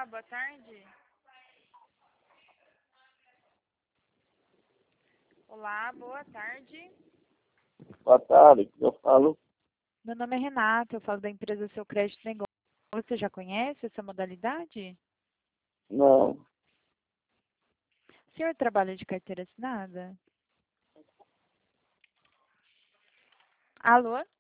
boa tarde. Olá, boa tarde. Boa tarde, eu falo. Meu nome é Renata, eu falo da empresa Seu Crédito Negócio. Você já conhece essa modalidade? Não, O senhor trabalha de carteira assinada? Alô?